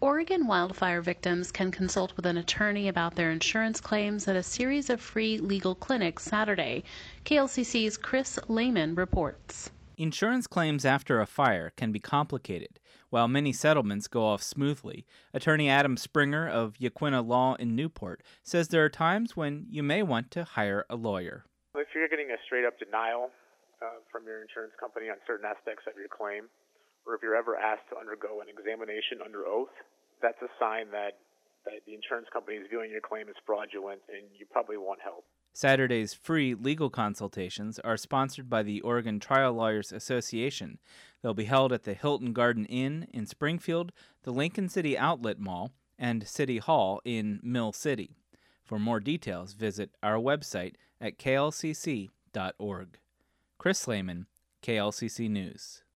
Oregon wildfire victims can consult with an attorney about their insurance claims at a series of free legal clinics Saturday. KLCC's Chris Lehman reports. Insurance claims after a fire can be complicated. While many settlements go off smoothly, attorney Adam Springer of Yaquina Law in Newport says there are times when you may want to hire a lawyer. If you're getting a straight-up denial from your insurance company on certain aspects of your claim, or if you're ever asked to undergo an examination under oath, that's a sign that the insurance company is viewing your claim as fraudulent and you probably want help. Saturday's free legal consultations are sponsored by the Oregon Trial Lawyers Association. They'll be held at the Hilton Garden Inn in Springfield, the Lincoln City Outlet Mall, and City Hall in Mill City. For more details, visit our website at klcc.org. Chris Lehman, KLCC News.